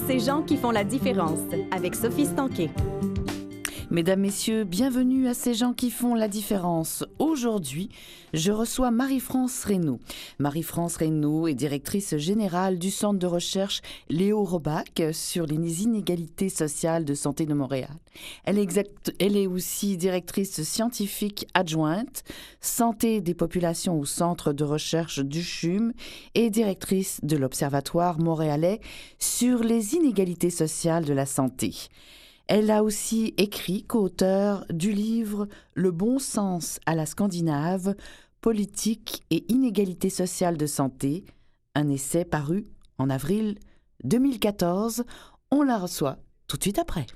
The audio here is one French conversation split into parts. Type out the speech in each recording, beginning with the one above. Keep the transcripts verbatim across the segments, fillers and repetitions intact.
Ces gens qui font la différence, avec Sophie Stanquet. Mesdames, Messieurs, bienvenue à Ces gens qui font la différence. Aujourd'hui, je reçois Marie-France Reynaud. Marie-France Reynaud est directrice générale du Centre de recherche Léo Robach sur les inégalités sociales de santé de Montréal. Elle est, exact, elle est aussi directrice scientifique adjointe, santé des populations au Centre de recherche du C H U M et directrice de l'Observatoire montréalais sur les inégalités sociales de la santé. Elle a aussi écrit, co-auteur du livre « Le bon sens à la Scandinave, politique et inégalités sociales de santé », un essai paru en avril deux mille quatorze. On la reçoit tout de suite après.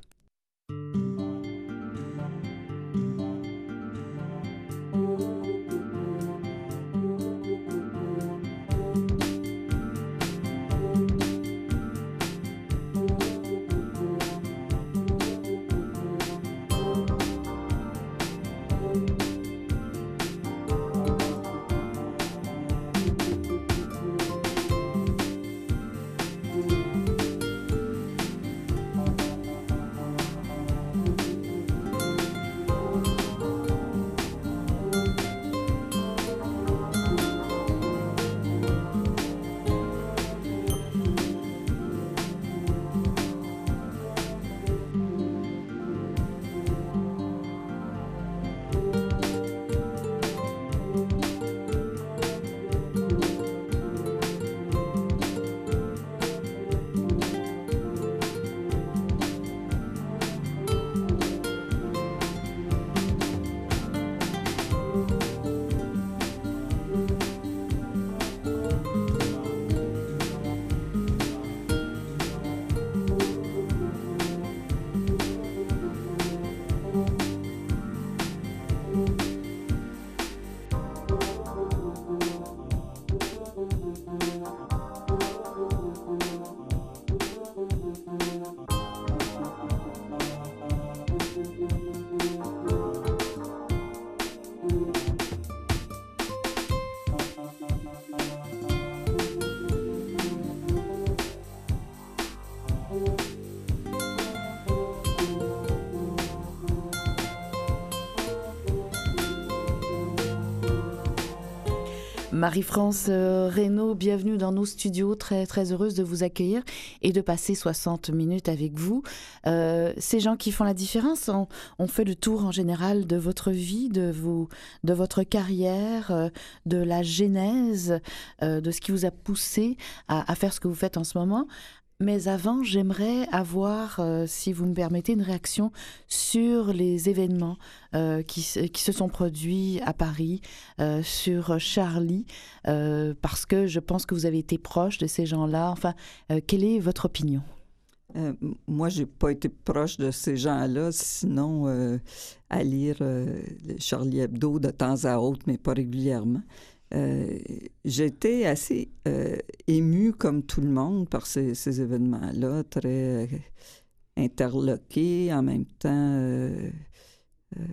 Marie-France Reynaud, bienvenue dans nos studios. Très, très heureuse de vous accueillir et de passer soixante minutes avec vous. Euh, ces gens qui font la différence, on, on fait le tour en général de votre vie, de, vous, de votre carrière, euh, de la genèse, euh, de ce qui vous a poussé à, à faire ce que vous faites en ce moment. Mais avant, j'aimerais avoir, euh, si vous me permettez, une réaction sur les événements euh, qui, qui se sont produits à Paris, euh, sur Charlie, euh, parce que je pense que vous avez été proche de ces gens-là. Enfin, euh, quelle est votre opinion? Euh, moi, j'ai pas été proche de ces gens-là, sinon euh, à lire euh, Charlie Hebdo de temps à autre, mais pas régulièrement. Euh, j'étais assez euh, émue, comme tout le monde, par ces, ces événements-là, très euh, interloquée, en même temps euh, euh,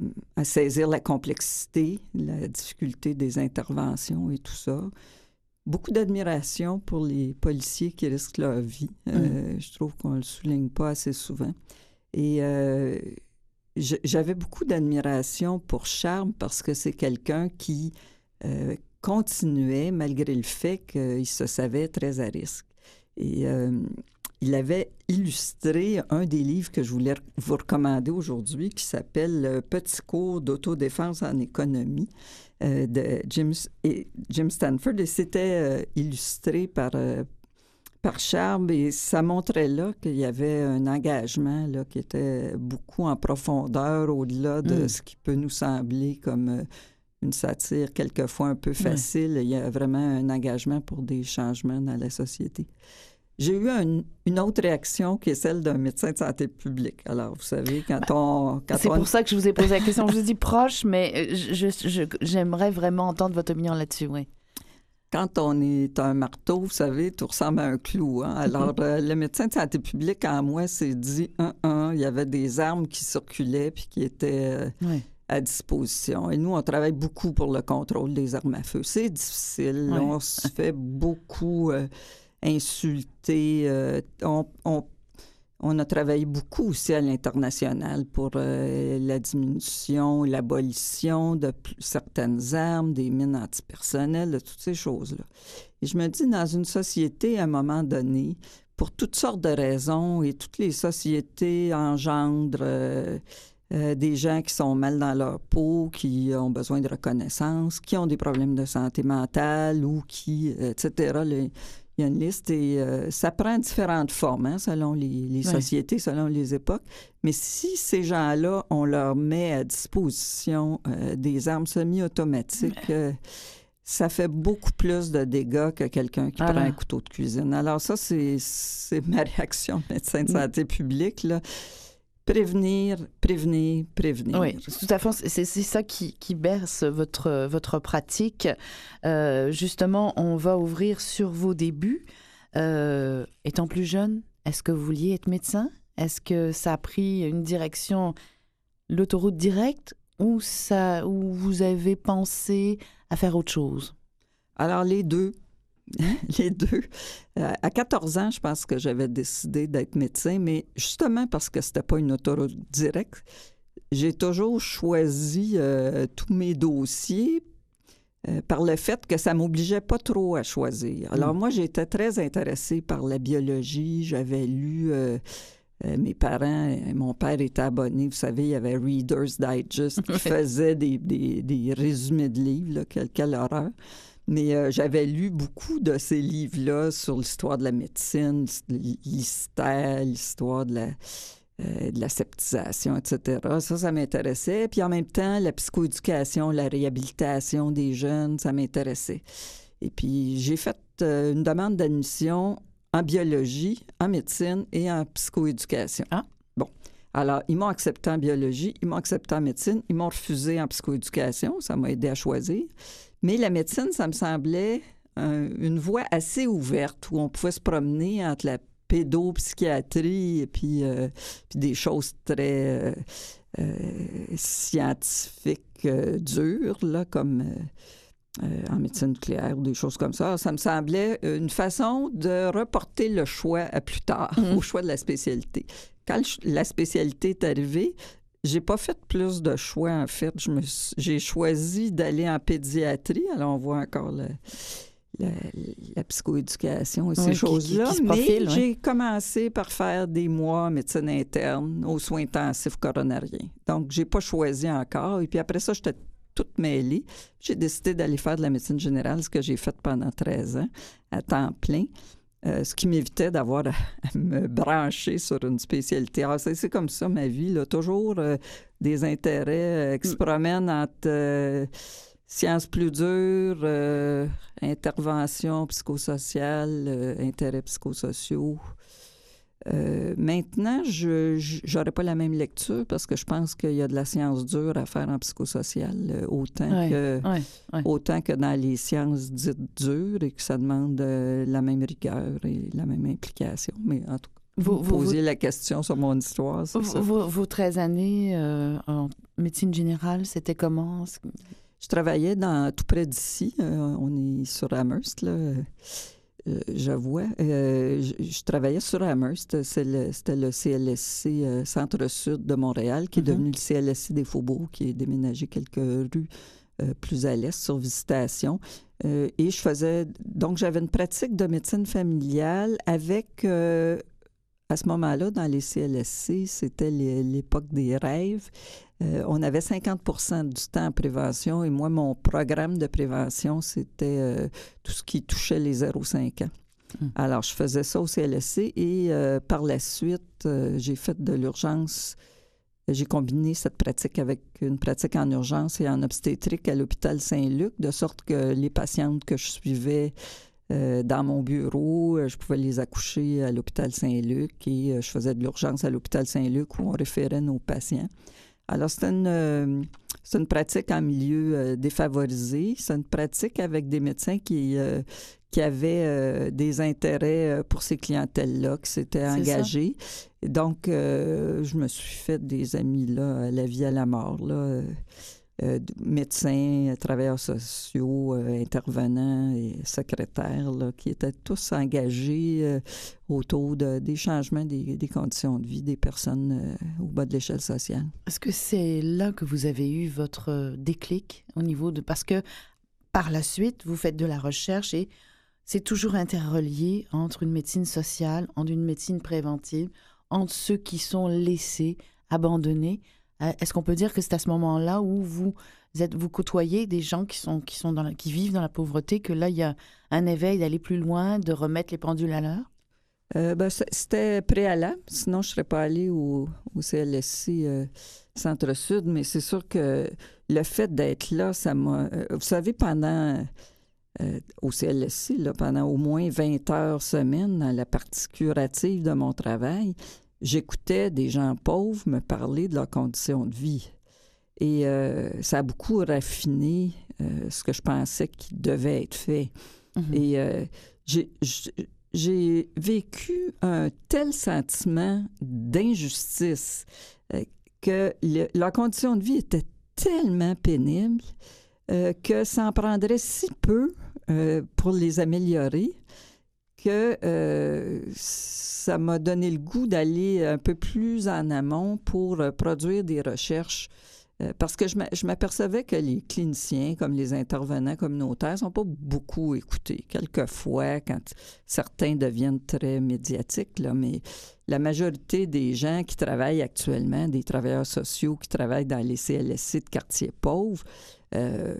à saisir la complexité, la difficulté des interventions et tout ça. Beaucoup d'admiration pour les policiers qui risquent leur vie. Euh, mmh. Je trouve qu'on ne le souligne pas assez souvent. Et euh, j'avais beaucoup d'admiration pour Charme parce que c'est quelqu'un qui Euh, continuait malgré le fait qu'il se savait très à risque. Et euh, il avait illustré un des livres que je voulais vous recommander aujourd'hui qui s'appelle « Petit cours d'autodéfense en économie euh, » de Jim, et Jim Stanford. Et c'était euh, illustré par, euh, par Charb et ça montrait là qu'il y avait un engagement là, qui était beaucoup en profondeur au-delà de mmh. ce qui peut nous sembler comme... Euh, une satire quelquefois un peu facile. Ouais. Il y a vraiment un engagement pour des changements dans la société. J'ai eu un, une autre réaction qui est celle d'un médecin de santé publique. Alors, vous savez, quand on... Quand C'est on... pour ça que je vous ai posé la question. Je vous dis proche, mais je, je, je, j'aimerais vraiment entendre votre opinion là-dessus, oui. Quand on est un marteau, vous savez, tout ressemble à un clou. Hein? Alors, euh, le médecin de santé publique, en moi, s'est dit, un, un, il y avait des armes qui circulaient puis qui étaient... Euh, oui. à disposition. Et nous, on travaille beaucoup pour le contrôle des armes à feu. C'est difficile. Oui. On se fait beaucoup euh, insultés. Euh, on, on, on a travaillé beaucoup aussi à l'international pour euh, la diminution, l'abolition de plus, certaines armes, des mines antipersonnelles, de toutes ces choses-là. Et je me dis, dans une société, à un moment donné, pour toutes sortes de raisons, et toutes les sociétés engendrent euh, euh, des gens qui sont mal dans leur peau, qui ont besoin de reconnaissance, qui ont des problèmes de santé mentale ou qui, et cetera. Les, il y a une liste et euh, ça prend différentes formes hein, selon les, les ouais. sociétés, selon les époques. Mais si ces gens-là, on leur met à disposition euh, des armes semi-automatiques, euh, ça fait beaucoup plus de dégâts que quelqu'un qui Alors. prend un couteau de cuisine. Alors ça, c'est, c'est ma réaction de médecin de santé publique, là. Prévenir, prévenir, prévenir. Oui, tout à fait. C'est, c'est ça qui, qui berce votre, votre pratique. Euh, justement, on va ouvrir sur vos débuts. Euh, étant plus jeune, est-ce que vous vouliez être médecin? Est-ce que ça a pris une direction, l'autoroute directe, ou, ça, ou vous avez pensé à faire autre chose? Alors, les deux. Les deux. Euh, à quatorze ans, je pense que j'avais décidé d'être médecin, mais justement parce que c'était pas une autoroute directe, j'ai toujours choisi euh, tous mes dossiers euh, par le fait que ça m'obligeait pas trop à choisir. Alors, mmh. moi, j'étais très intéressée par la biologie. J'avais lu... Euh, Euh, mes parents, euh, mon père était abonné, vous savez, il y avait Reader's Digest qui faisait des, des, des résumés de livres, là, quelle, quelle horreur. Mais euh, j'avais lu beaucoup de ces livres-là sur l'histoire de la médecine, l'hystère, l'histoire de la, euh, de la septisation, et cetera. Ça, ça m'intéressait. Puis en même temps, la psychoéducation, la réhabilitation des jeunes, ça m'intéressait. Et puis j'ai fait euh, une demande d'admission en biologie, en médecine et en psychoéducation. Ah. Bon. Alors, ils m'ont accepté en biologie, ils m'ont accepté en médecine, ils m'ont refusé en psychoéducation. Ça m'a aidé à choisir. Mais la médecine, ça me semblait euh, une voie assez ouverte où on pouvait se promener entre la pédopsychiatrie et puis, euh, puis des choses très euh, euh, scientifiques euh, dures, là, comme... Euh, Euh, en médecine nucléaire ou des choses comme ça. Ça me semblait une façon de reporter le choix à plus tard, mmh. au choix de la spécialité. Quand le, la spécialité est arrivée, j'ai pas fait plus de choix, en fait. Je me, j'ai choisi d'aller en pédiatrie. Alors, on voit encore le, la, la psychoéducation et ces oui, choses-là. Qui, qui, qui mais profile, j'ai oui. commencé par faire des mois en médecine interne aux soins intensifs coronariens. Donc, j'ai pas choisi encore. Et puis après ça, j'étais toute mêlée. J'ai décidé d'aller faire de la médecine générale, ce que j'ai fait pendant treize ans, à temps plein, euh, ce qui m'évitait d'avoir à, à me brancher sur une spécialité. Alors, c'est, c'est comme ça, ma vie, là, toujours euh, des intérêts euh, qui se promènent entre euh, sciences plus dures, euh, intervention psychosociale, euh, intérêts psychosociaux. Euh, maintenant, je n'aurais pas la même lecture parce que je pense qu'il y a de la science dure à faire en psychosocial euh, autant, ouais, que, ouais, ouais. autant que dans les sciences dites dures et que ça demande euh, la même rigueur et la même implication. Mais en tout cas, vous, vous posez vous, la question sur mon histoire, c'est vous, ça. Vos, vos treize années euh, en médecine générale, c'était comment? Je travaillais dans, tout près d'ici. Euh, on est sur Amherst, là. Euh, j'avoue, euh, je, je travaillais sur Amherst, c'est le, c'était le C L S C euh, Centre-Sud de Montréal, qui est mm-hmm. devenu le C L S C des Faubourgs, qui est déménagé quelques rues euh, plus à l'est, sur Visitation. Euh, et je faisais... Donc, j'avais une pratique de médecine familiale avec... Euh, à ce moment-là, dans les C L S C, c'était les, l'époque des rêves. Euh, on avait cinquante pour cent du temps en prévention et moi, mon programme de prévention, c'était euh, tout ce qui touchait les zéro à cinq ans. Mmh. Alors, je faisais ça au C L S C et euh, par la suite, euh, j'ai fait de l'urgence. J'ai combiné cette pratique avec une pratique en urgence et en obstétrique à l'hôpital Saint-Luc, de sorte que les patientes que je suivais euh, dans mon bureau, je pouvais les accoucher à l'hôpital Saint-Luc et euh, je faisais de l'urgence à l'hôpital Saint-Luc où on référait nos patients. Alors, c'est une, euh, c'est une pratique en milieu euh, défavorisé. C'est une pratique avec des médecins qui, euh, qui avaient euh, des intérêts pour ces clientèles-là, qui s'étaient c'est engagés. Et donc, euh, je me suis fait des amis là, à la vie à la mort. Là. euh, médecins, travailleurs sociaux, euh, intervenants et secrétaires là, qui étaient tous engagés euh, autour de, des changements des, des conditions de vie des personnes euh, au bas de l'échelle sociale. Est-ce que c'est là que vous avez eu votre déclic au niveau de... Parce que par la suite, vous faites de la recherche et c'est toujours interrelié entre une médecine sociale, entre une médecine préventive, entre ceux qui sont laissés, abandonnés. Est-ce qu'on peut dire que c'est à ce moment-là où vous êtes, vous côtoyez des gens qui, sont, qui, sont dans la, qui vivent dans la pauvreté, que là, il y a un éveil d'aller plus loin, de remettre les pendules à l'heure? Euh, ben, c'était préalable, sinon je ne serais pas allée au, au C L S C euh, Centre-Sud, mais c'est sûr que le fait d'être là, ça m'a... Euh, vous savez, pendant... Euh, au C L S C, là, pendant au moins vingt heures semaine, dans la partie curative de mon travail, j'écoutais des gens pauvres me parler de leurs conditions de vie. Et euh, ça a beaucoup raffiné euh, ce que je pensais qui devait être fait. Mm-hmm. Et euh, j'ai... j'ai vécu un tel sentiment d'injustice euh, que le, leur condition de vie était tellement pénible euh, que ça en prendrait si peu euh, pour les améliorer que euh, ça m'a donné le goût d'aller un peu plus en amont pour euh, produire des recherches. Parce que je m'apercevais que les cliniciens, comme les intervenants communautaires, ne sont pas beaucoup écoutés. Quelquefois, quand certains deviennent très médiatiques, là, mais la majorité des gens qui travaillent actuellement, des travailleurs sociaux qui travaillent dans les C L S C de quartiers pauvres, euh,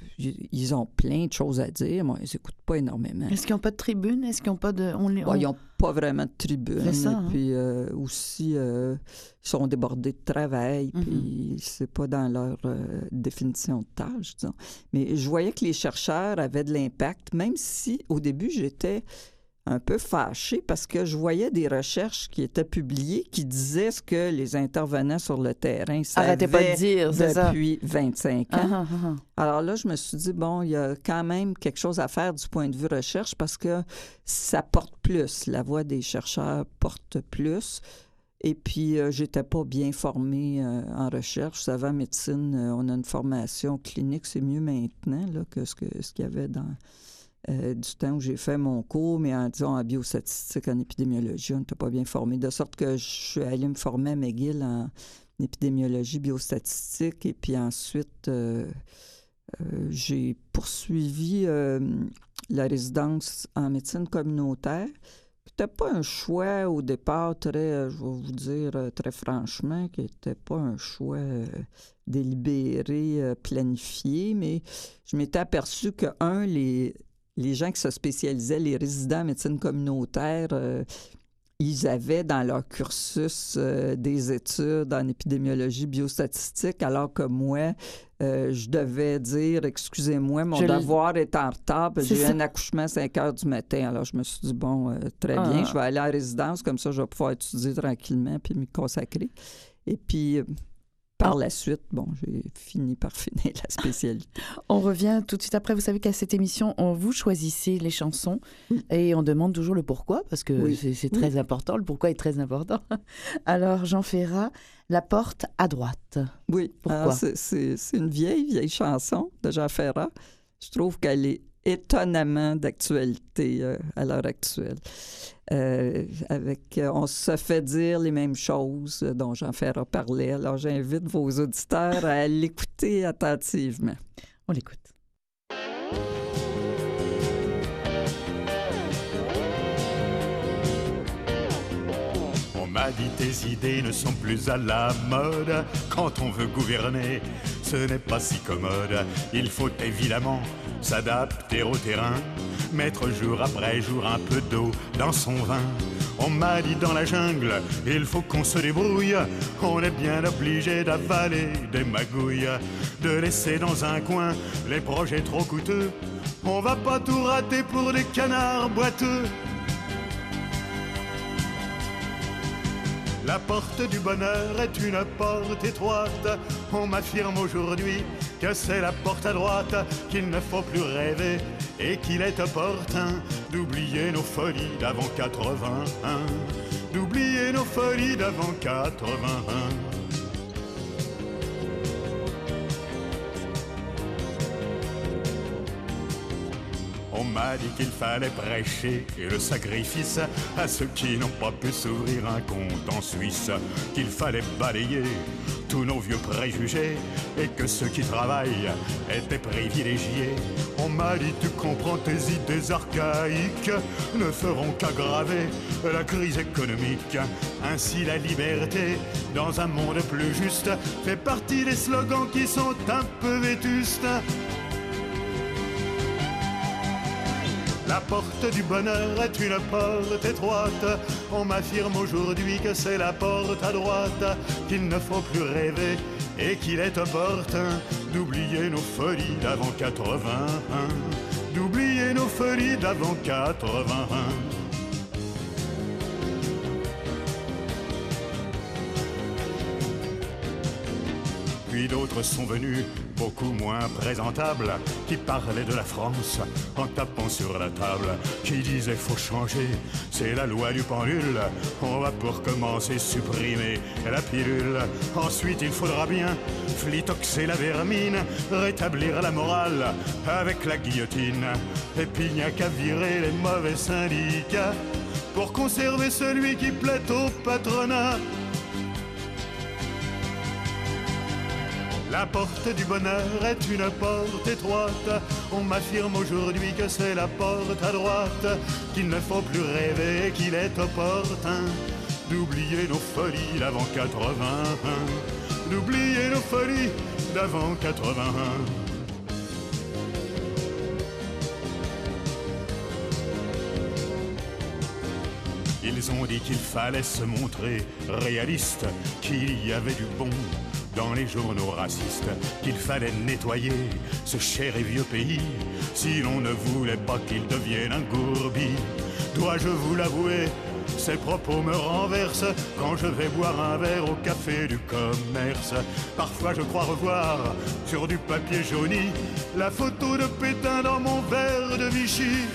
ils ont plein de choses à dire. Moi, ils n'écoutent pas énormément. Est-ce qu'ils n'ont pas de tribune? Est-ce qu'ils n'ont pas de... On les, on... Bon, ils n'ont pas vraiment de tribune. C'est ça, et hein? puis euh, aussi, euh, ils sont débordés de travail, mm-hmm. puis c'est pas dans leur euh, définition de tâche, disons. Mais je voyais que les chercheurs avaient de l'impact, même si au début, j'étais un peu fâchée parce que je voyais des recherches qui étaient publiées qui disaient ce que les intervenants sur le terrain savaient pas de dire, depuis vingt-cinq ans. Ah, ah, ah. Alors là, je me suis dit, bon, il y a quand même quelque chose à faire du point de vue recherche parce que ça porte plus. La voix des chercheurs porte plus. Et puis, euh, j'étais pas bien formée euh, en recherche. Vous savez, en médecine, euh, on a une formation clinique, c'est mieux maintenant là, que ce, que, ce qu'il y avait dans... Euh, du temps où j'ai fait mon cours, mais en disant en biostatistique, en épidémiologie, on n'était pas bien formé. De sorte que je suis allée me former à McGill en épidémiologie biostatistique. Et puis ensuite, euh, euh, j'ai poursuivi euh, la résidence en médecine communautaire. C'était pas un choix au départ très, je vais vous dire très franchement, qui n'était pas un choix euh, délibéré, euh, planifié, mais je m'étais aperçu que, un, les Les gens qui se spécialisaient, les résidents en médecine communautaire, euh, ils avaient dans leur cursus euh, des études en épidémiologie biostatistique, alors que moi, euh, je devais dire, excusez-moi, mon je devoir l... est en retard, parce que j'ai eu un accouchement à cinq heures du matin. Alors, je me suis dit, bon, euh, très ah. bien, je vais aller en résidence, comme ça, je vais pouvoir étudier tranquillement puis m'y consacrer. Et puis... Euh, Par la suite, bon, j'ai fini par finir la spécialité. On revient tout de suite après. Vous savez qu'à cette émission, on vous choisissez les chansons oui. et on demande toujours le pourquoi, parce que oui. c'est, c'est très oui. important. Le pourquoi est très important. Alors, Jean Ferrat, La porte à droite. Oui, pourquoi? C'est, c'est, c'est une vieille, vieille chanson de Jean Ferrat. Je trouve qu'elle est étonnamment d'actualité euh, à l'heure actuelle. Euh, avec, euh, on se fait dire les mêmes choses dont Jean Ferrat parlait. Alors, j'invite vos auditeurs à l'écouter attentivement. On l'écoute. On m'a dit tes idées ne sont plus à la mode. Quand on veut gouverner, ce n'est pas si commode. Il faut évidemment s'adapter au terrain, mettre jour après jour un peu d'eau dans son vin. On m'a dit dans la jungle, il faut qu'on se débrouille. On est bien obligé d'avaler des magouilles, de laisser dans un coin les projets trop coûteux. On va pas tout rater pour des canards boiteux. La porte du bonheur est une porte étroite. On m'affirme aujourd'hui que c'est la porte à droite, qu'il ne faut plus rêver et qu'il est opportun d'oublier nos folies d'avant quatre-vingt-un, d'oublier nos folies d'avant quatre-vingt-un. m'a dit qu'il fallait prêcher et le sacrifice à ceux qui n'ont pas pu s'ouvrir un compte en Suisse, qu'il fallait balayer tous nos vieux préjugés et que ceux qui travaillent étaient privilégiés. On m'a dit tu comprends, tes idées archaïques ne feront qu'aggraver la crise économique. Ainsi la liberté dans un monde plus juste fait partie des slogans qui sont un peu vétustes. La porte du bonheur est une porte étroite. On m'affirme aujourd'hui que c'est la porte à droite, qu'il ne faut plus rêver et qu'il est opportun d'oublier nos folies d'avant quatre-vingt-un, d'oublier nos folies d'avant quatre-vingt-un. Puis d'autres sont venus, beaucoup moins présentables, qui parlaient de la France en tapant sur la table, qui disaient faut changer, c'est la loi du pendule, on va pour commencer supprimer la pilule. Ensuite il faudra bien flitoxer la vermine, rétablir la morale avec la guillotine. Et puis il n'y a qu'à virer les mauvais syndicats pour conserver celui qui plaît au patronat. La porte du bonheur est une porte étroite. On m'affirme aujourd'hui que c'est la porte à droite, qu'il ne faut plus rêver, qu'il est opportun d'oublier nos folies d'avant quatre-vingt-un, d'oublier nos folies d'avant quatre-vingt-un. Ils ont dit qu'il fallait se montrer réaliste, qu'il y avait du bon dans les journaux racistes, qu'il fallait nettoyer ce cher et vieux pays si l'on ne voulait pas qu'il devienne un gourbi. Dois-je vous l'avouer, ces propos me renversent quand je vais boire un verre au café du commerce. Parfois je crois revoir sur du papier jauni la photo de Pétain dans mon verre de Vichy.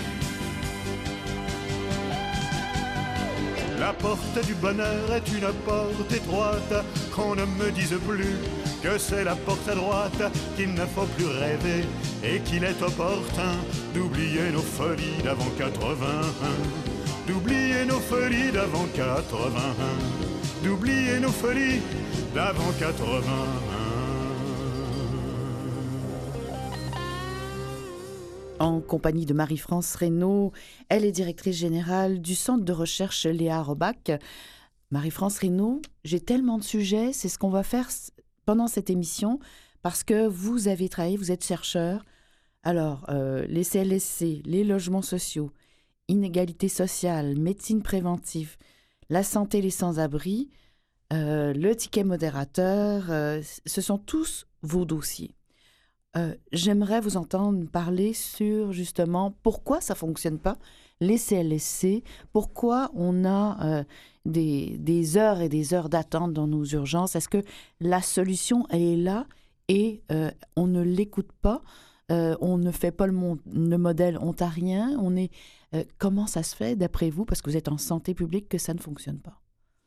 La porte du bonheur est une porte étroite, qu'on ne me dise plus que c'est la porte à droite, qu'il ne faut plus rêver et qu'il est opportun d'oublier nos folies d'avant quatre-vingt-un, d'oublier nos folies d'avant quatre-vingt-un, d'oublier nos folies d'avant quatre-vingt-un. En compagnie de Marie-France Reynaud, elle est directrice générale du centre de recherche Léa Robach. Marie-France Reynaud, j'ai tellement de sujets, c'est ce qu'on va faire pendant cette émission, parce que vous avez travaillé, vous êtes chercheur. Alors, euh, les C L S C, les logements sociaux, inégalité sociale, médecine préventive, la santé, les sans-abri, euh, le ticket modérateur, euh, ce sont tous vos dossiers. Euh, j'aimerais vous entendre parler sur justement pourquoi ça ne fonctionne pas, les C L S C, pourquoi on a euh, des, des heures et des heures d'attente dans nos urgences. Est-ce que la solution, elle est là et euh, on ne l'écoute pas, euh, on ne fait pas le, mon- le modèle ontarien, on est, euh, comment ça se fait d'après vous, parce que vous êtes en santé publique, que ça ne fonctionne pas?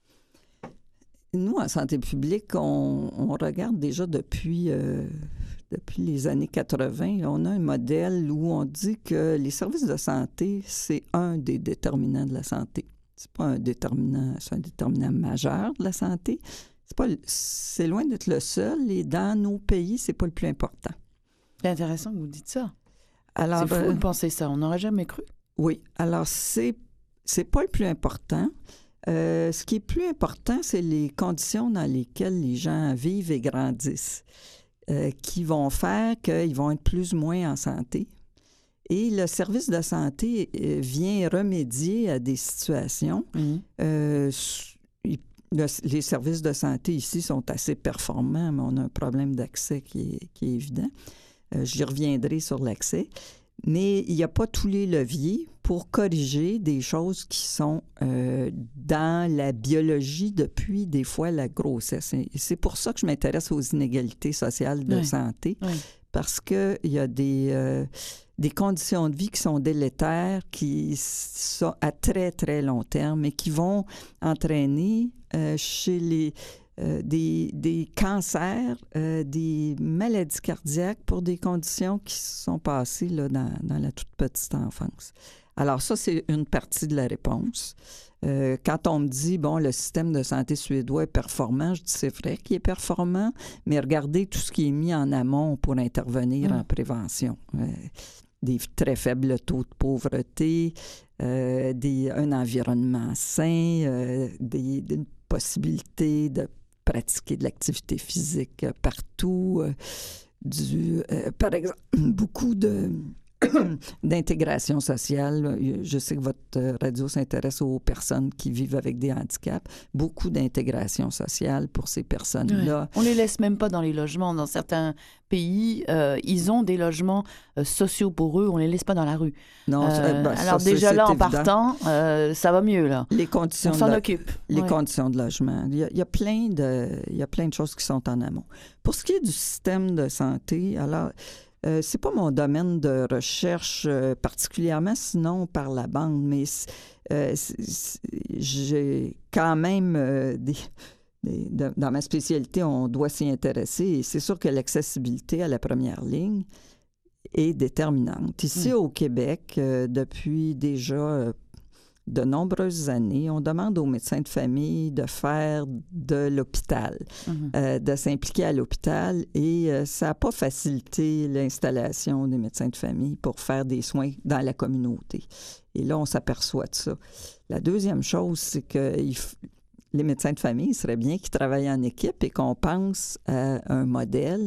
Nous, en santé publique, on, on regarde déjà depuis, euh, depuis les années quatre-vingt, on a un modèle où on dit que les services de santé, c'est un des déterminants de la santé. C'est pas un déterminant, c'est un déterminant majeur de la santé. C'est pas, c'est loin d'être le seul et dans nos pays, c'est pas le plus important. C'est intéressant que vous dites ça. Alors, c'est fou euh, de penser ça, on n'aurait jamais cru. Oui, alors c'est, c'est pas le plus important. Euh, ce qui est plus important, c'est les conditions dans lesquelles les gens vivent et grandissent, euh, qui vont faire qu'ils vont être plus ou moins en santé. Et le service de santé euh, vient remédier à des situations. Mmh. Euh, il, le, les services de santé ici sont assez performants, mais on a un problème d'accès qui est, qui est évident. Euh, j'y reviendrai sur l'accès. Mais il n'y a pas tous les leviers pour corriger des choses qui sont euh, dans la biologie depuis des fois la grossesse. Et c'est pour ça que je m'intéresse aux inégalités sociales de oui. santé, Oui. parce qu'il y a des, euh, des conditions de vie qui sont délétères, qui sont à très, très long terme et qui vont entraîner euh, chez les... euh, des, des cancers, euh, des maladies cardiaques pour des conditions qui se sont passées là, dans, dans la toute petite enfance. Alors ça, c'est une partie de la réponse. Euh, quand on me dit, bon, le système de santé suédois est performant, je dis c'est vrai qu'il est performant, mais regardez tout ce qui est mis en amont pour intervenir mmh. en prévention. Euh, des très faibles taux de pauvreté, euh, des, un environnement sain, euh, des, des possibilités de pratiquer de l'activité physique partout, euh, du, euh, par exemple, beaucoup de... d'intégration sociale. Je sais que votre radio s'intéresse aux personnes qui vivent avec des handicaps. Beaucoup d'intégration sociale pour ces personnes-là. Ouais. On ne les laisse même pas dans les logements. Dans certains pays, euh, ils ont des logements euh, sociaux pour eux. On ne les laisse pas dans la rue. Non, euh, ben, alors ça, déjà c'est, là, c'est en partant, euh, ça va mieux. Là. Les conditions on s'en de, occupe. Les ouais. conditions de logement. Il y, a, il, y a plein de, il y a plein de choses qui sont en amont. Pour ce qui est du système de santé, alors... Euh, c'est pas mon domaine de recherche euh, particulièrement, sinon par la bande, mais euh, c'est, c'est, j'ai quand même euh, des, des, de, dans ma spécialité, on doit s'y intéresser et c'est sûr que l'accessibilité à la première ligne est déterminante. Ici mmh. au Québec, euh, depuis déjà euh, de nombreuses années, on demande aux médecins de famille de faire de l'hôpital, mmh. euh, de s'impliquer à l'hôpital et euh, ça n'a pas facilité l'installation des médecins de famille pour faire des soins dans la communauté. Et là, on s'aperçoit de ça. La deuxième chose, c'est que il f... les médecins de famille, il serait bien qu'ils travaillent en équipe et qu'on pense à un modèle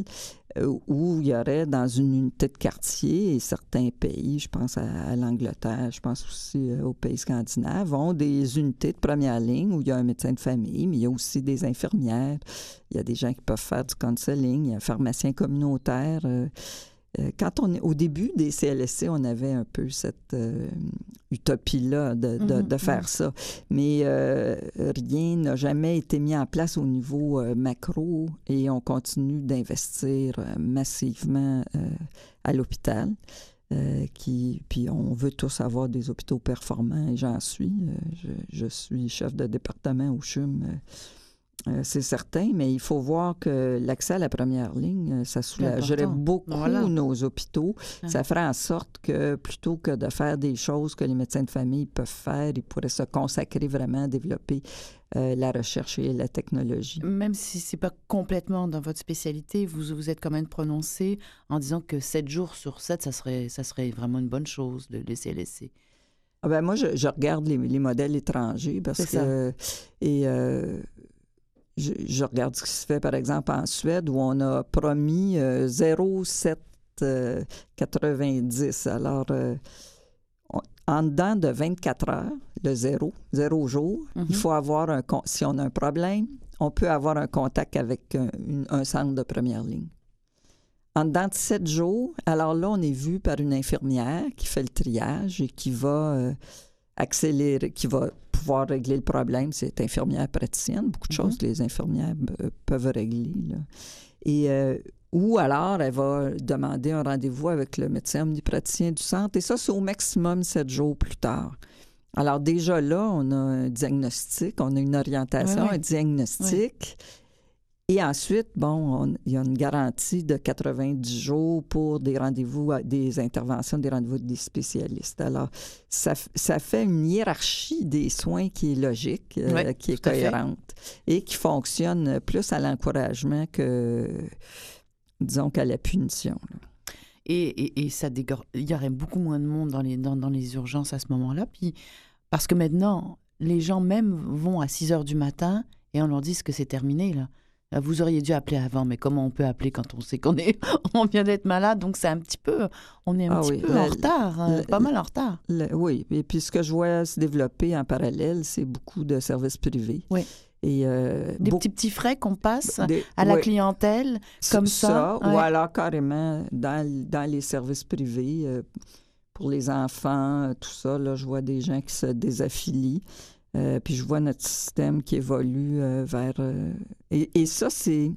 où il y aurait dans une unité de quartier, et certains pays, je pense à, à l'Angleterre, je pense aussi aux pays scandinaves, ont des unités de première ligne où il y a un médecin de famille, mais il y a aussi des infirmières, il y a des gens qui peuvent faire du counseling, il y a un pharmacien communautaire. Euh, euh, quand on est au début des C L S C, on avait un peu cette euh, utopie-là de, de, de faire mmh. ça. Mais euh, rien n'a jamais été mis en place au niveau euh, macro et on continue d'investir euh, massivement euh, à l'hôpital. Euh, qui, puis on veut tous avoir des hôpitaux performants et j'en suis. Euh, je, je suis chef de département au C H U M. Euh, Euh, c'est certain, mais il faut voir que l'accès à la première ligne, ça soulagerait beaucoup voilà. nos hôpitaux. Ah. Ça ferait en sorte que plutôt que de faire des choses que les médecins de famille peuvent faire, ils pourraient se consacrer vraiment à développer euh, la recherche et la technologie. Même si ce n'est pas complètement dans votre spécialité, vous vous êtes quand même prononcé en disant que sept jours sur sept, ça serait, ça serait vraiment une bonne chose de laisser laisser. Ah ben moi, je, je regarde les, les modèles étrangers parce c'est que... Ça. Et... Euh, Je, je regarde ce qui se fait, par exemple, en Suède, où on a promis euh, zéro virgule sept quatre-vingt-dix. Alors, euh, on, en dedans de vingt-quatre heures, le zéro, zéro jour, mm-hmm. il faut avoir un... Si on a un problème, on peut avoir un contact avec un, une, un centre de première ligne. En dedans de sept jours, alors là, on est vu par une infirmière qui fait le triage et qui va euh, accélérer, qui va... pouvoir régler le problème. C'est infirmière praticienne, beaucoup de mm-hmm. choses que les infirmières euh, peuvent régler. Là. Et, euh, ou alors, elle va demander un rendez-vous avec le médecin omnipraticien du centre, et ça, c'est au maximum sept jours plus tard. Alors déjà là, on a un diagnostic, on a une orientation, oui, oui. un diagnostic, oui. Et ensuite, bon, on, il y a une garantie de quatre-vingt-dix jours pour des rendez-vous, des interventions, des rendez-vous des spécialistes. Alors, ça, ça fait une hiérarchie des soins qui est logique, euh, oui, qui est cohérente et qui fonctionne plus à l'encouragement que, disons, qu'à la punition. Là. Et, et, et ça dégor... il y aurait beaucoup moins de monde dans les, dans, dans les urgences à ce moment-là. Puis, parce que maintenant, les gens même vont à six heures du matin et on leur dit que c'est terminé, là. Vous auriez dû appeler avant, mais comment on peut appeler quand on sait qu'on est, on vient d'être malade? Donc, c'est un petit peu, on est un ah petit oui, peu le, en retard, le, pas mal en retard. Le, oui, et puis ce que je vois se développer en parallèle, c'est beaucoup de services privés. Oui. Et, euh, des beau... petits petits frais qu'on passe des, à la oui. clientèle, comme ça. ça ouais. Ou alors carrément dans, dans les services privés, euh, pour les enfants, tout ça, là, je vois des gens qui se désaffilient. Euh, puis je vois notre système qui évolue euh, vers... Euh, et, et ça, c'est,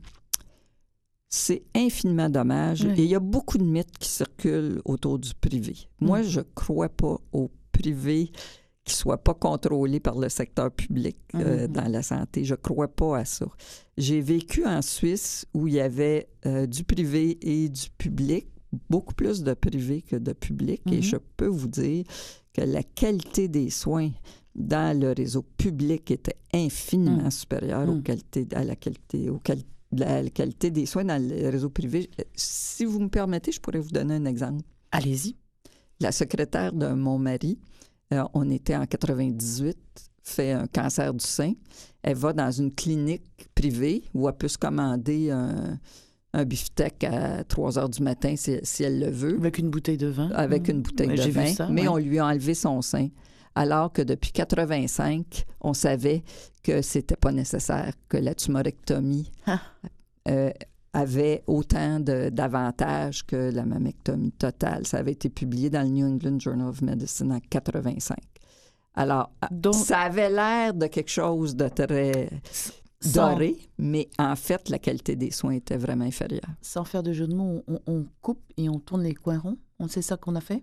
c'est infiniment dommage. Oui. Et il y a beaucoup de mythes qui circulent autour du privé. Moi, mmh. je ne crois pas au privé qui ne soit pas contrôlé par le secteur public euh, Mm-hmm. dans la santé. Je ne crois pas à ça. J'ai vécu en Suisse où il y avait euh, du privé et du public, beaucoup plus de privé que de public, Mm-hmm. et je peux vous dire que la qualité des soins dans le réseau public était infiniment Mm. supérieure Mm. aux qualités, à la qualité, aux quali- la, la qualité des soins dans le réseau privé. Si vous me permettez, je pourrais vous donner un exemple. Allez-y. La secrétaire de mon mari, euh, on était en quatre-vingt-dix-huit, fait un cancer du sein. Elle va dans une clinique privée où elle peut se commander un, un beefsteak à trois heures du matin si, si elle le veut, Avec une bouteille de vin. avec Mm. une bouteille Ouais, de j'ai vu vin, ça, mais ouais. on lui a enlevé son sein. Alors que depuis quatre-vingt-cinq, on savait que c'était pas nécessaire, que la tumorectomie Ah. euh, avait autant de- d'avantages que la mammectomie totale. Ça avait été publié dans le New England Journal of Medicine en quatre-vingt-cinq. Alors, Donc- ça avait l'air de quelque chose de très Sans, doré, mais en fait, la qualité des soins était vraiment inférieure. sans faire de jeu de mots, on, on coupe et on tourne les coins ronds. On sait ça qu'on a fait?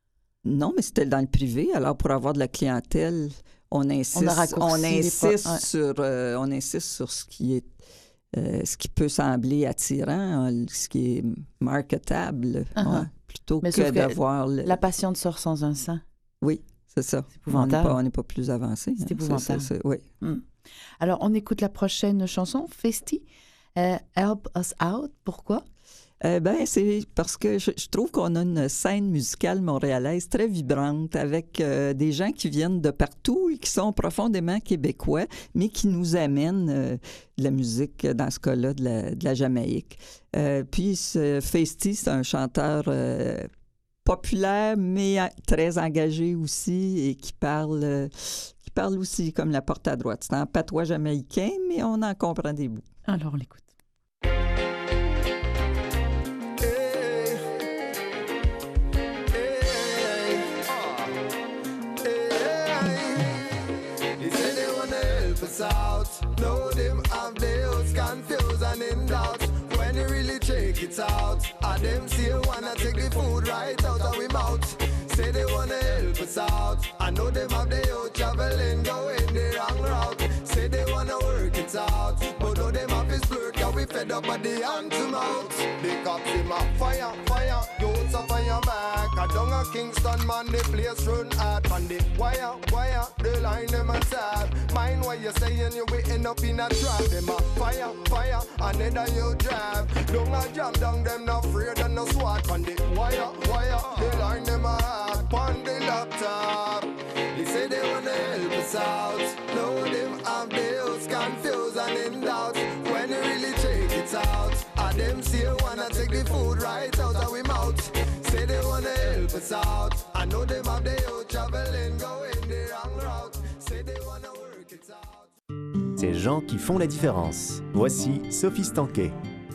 Non, mais c'était dans le privé. Alors, pour avoir de la clientèle, on insiste, On a raccourci les insiste pro- ouais. sur, euh, on insiste sur ce qui est, euh, ce qui peut sembler attirant, hein, ce qui est marketable, Uh-huh. ouais, plutôt Mais que sauf de que voir le... La patiente sort sans un sein. Oui, c'est ça. C'est épouvantable. On n'est pas, on n'est pas plus avancé. C'est hein. épouvantable. c'est- c'est- oui. Alors, on écoute la prochaine chanson, Festi, euh, Help Us Out. Pourquoi? Euh, ben, c'est parce que je, je trouve qu'on a une scène musicale montréalaise très vibrante avec euh, des gens qui viennent de partout et qui sont profondément québécois, mais qui nous amènent euh, de la musique, dans ce cas-là, de la, de la Jamaïque. Euh, puis, ce Feisty, c'est un chanteur euh, populaire, mais a- très engagé aussi et qui parle, euh, qui parle aussi comme la porte à droite. C'est en patois jamaïcain, mais on en comprend des bouts. Alors, on l'écoute. He said they wanna help us out. No, them have their house confused and in doubt. When you really check it out, and them still wanna take the food right out of we mouth. Say they wanna help us out. I know them have their house traveling, going the wrong route. Say they wanna work it out, but no them have his flirt, cause we fed up at the hand to mouth. The cops in my fire, fire, youths a fire back. I down a Kingston man, the place run hard. On the wire, wire, the line them a tap. Mind what you saying, you will end up in a trap. Them a fire, fire, and then you drive. Don't a jam down, them not afraid and no swat. On the wire, wire, the line them a hard. On the laptop, they say they wanna help us out. No, them have bills confused and in doubt. When you really check it out, and them still wanna take the food right out of we mouth. Say they wanna help us out. I know them have their own traveling, going the wrong route. Say they wanna work it out. Ces gens qui font la différence. Voici Sophie Stanquet.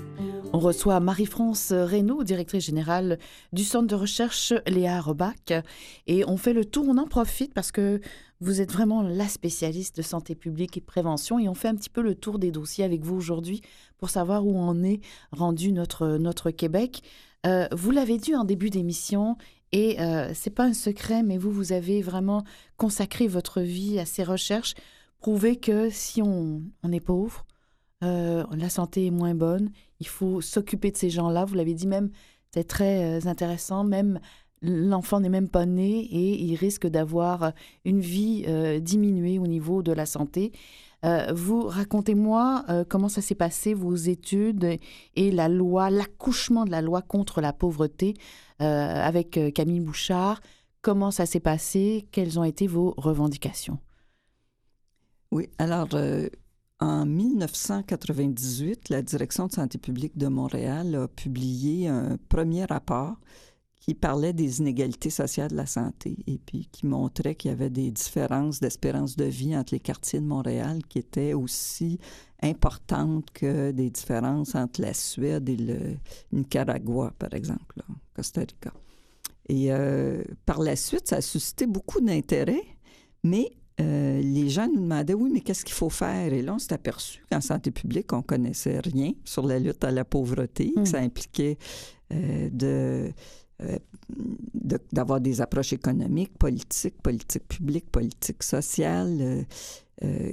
On reçoit Marie-France Reynaud, directrice générale du centre de recherche Léa Robach. Et on fait le tour, on en profite parce que vous êtes vraiment la spécialiste de santé publique et prévention. Et on fait un petit peu le tour des dossiers avec vous aujourd'hui pour savoir où en est rendu notre, notre Québec. Euh, vous l'avez dit en début d'émission, et euh, c'est pas un secret, mais vous, vous avez vraiment consacré votre vie à ces recherches, prouver que si on, on est pauvre, euh, la santé est moins bonne, il faut s'occuper de ces gens-là. Vous l'avez dit même, c'est très euh, intéressant, même l'enfant n'est même pas né et il risque d'avoir une vie euh, diminuée au niveau de la santé. Euh, vous, racontez-moi euh, comment ça s'est passé, vos études et la loi, l'accouchement de la loi contre la pauvreté euh, avec euh, Camille Bouchard. Comment ça s'est passé? Quelles ont été vos revendications? Oui, alors, euh, en dix-neuf cent quatre-vingt-dix-huit, la Direction de santé publique de Montréal a publié un premier rapport qui parlait des inégalités sociales de la santé et puis qui montrait qu'il y avait des différences d'espérance de vie entre les quartiers de Montréal qui étaient aussi importantes que des différences entre la Suède et le Nicaragua, par exemple, là, Costa Rica. Et euh, par la suite, ça a suscité beaucoup d'intérêt, mais Euh, les gens nous demandaient, oui, mais qu'est-ce qu'il faut faire? Et là, on s'est aperçu qu'en santé publique, on ne connaissait rien sur la lutte à la pauvreté, mmh. que ça impliquait euh, de, euh, de, d'avoir des approches économiques, politiques, politiques publiques, politiques sociales, euh, euh,